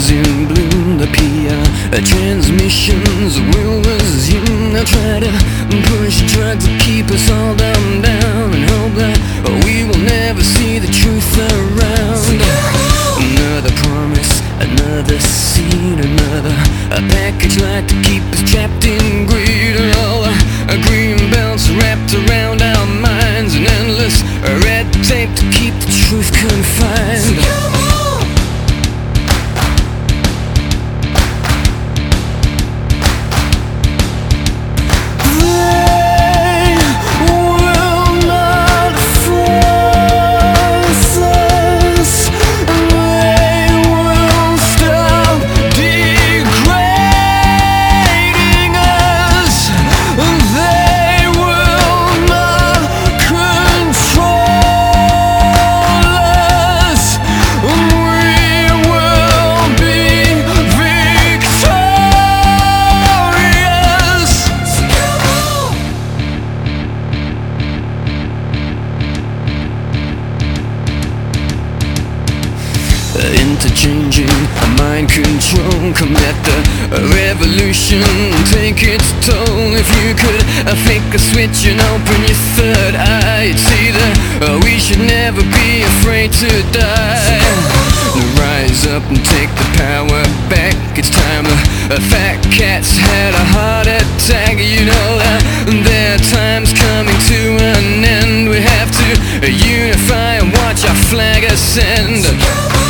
flowers in bloom, the PR transmissions will resume. They'll try to push drugs to keep us all dumbed down and hope that we will never see the truth around. Another promise, another scene, another package like to keep us trapped in greed. All the green belts wrapped around our minds, and endless red tape to keep the truth confined. Interchanging mind control, combat the revolution, take its toll. If you could flick a switch and open your third eye, you'd see that we should never be afraid to die. Rise up and take the power back. It's time the fat cats had a heart attack. You know that their time's coming to an end. We have to unify and watch our flag ascend.